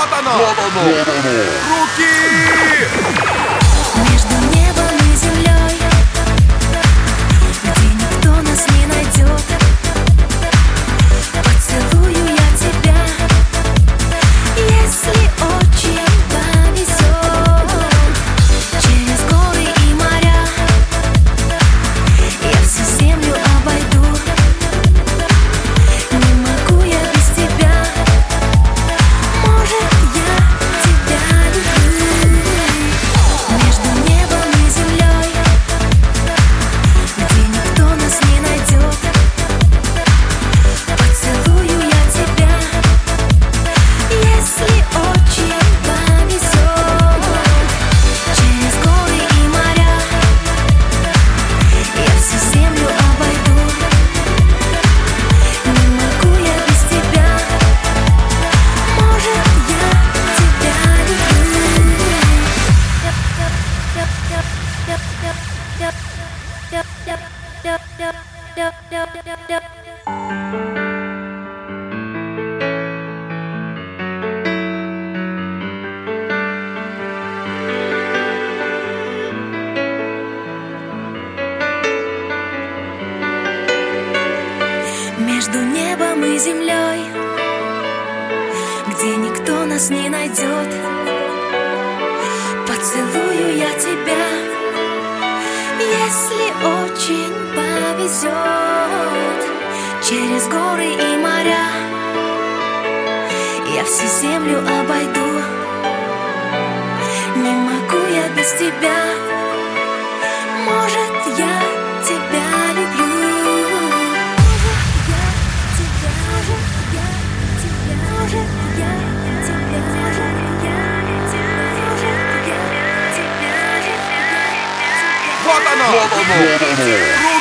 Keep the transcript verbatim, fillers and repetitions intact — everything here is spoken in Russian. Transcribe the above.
Вот оно! Вот оно! Вот оно! Руки! Между небом и землей, где никто нас не найдет, поцелую я тебя, если очень повезет. Через горы и моря я всю землю обойду. Не могу я без тебя, может, я тебя люблю. Между небом и землей, где никто нас не найдет, поцелую я тебя, если очень повезет. Через горы и моря я всю землю обойду. Не могу я без тебя, может, я тебя люблю. Между небом и землей, где никто нас не найдет, поцелую я тебя, если очень повезет. Через горы и моря я всю землю обойду. Не могу я без тебя, может, я тебя люблю. Вот оно! Вот оно!